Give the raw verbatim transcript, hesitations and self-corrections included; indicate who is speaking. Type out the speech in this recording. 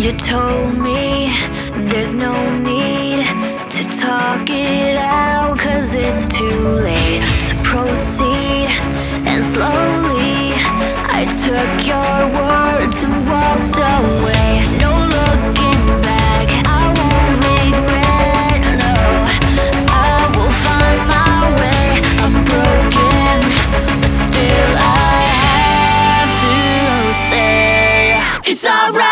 Speaker 1: You told me there's no need to talk it out, 'cause it's too late to proceed. And slowly I took your words and walked away. No looking back, I won't regret, no. I will find my way. I'm broken, but still I have to say it's alright.